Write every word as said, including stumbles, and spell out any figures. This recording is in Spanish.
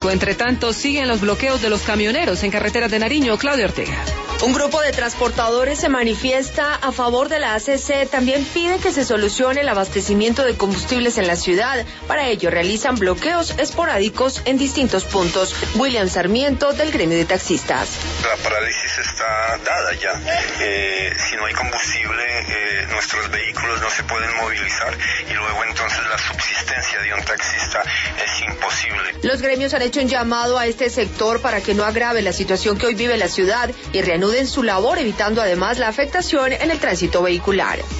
Entre tanto, siguen los bloqueos de los camioneros en carreteras de Nariño. Claudia Ortega. Un grupo de transportadores se manifiesta a favor de la A C C. También piden que se solucione el abastecimiento de combustibles en la ciudad. Para ello realizan bloqueos esporádicos en distintos puntos. William Sarmiento, del gremio de taxistas. La parálisis está dada ya. Eh, si no hay combustible, eh, nuestros vehículos no se pueden movilizar y luego entonces la subsistencia de un taxista es imposible. Los gremios han hecho un llamado a este sector para que no agrave la situación que hoy vive la ciudad y reanuden su labor, evitando además la afectación en el tránsito vehicular.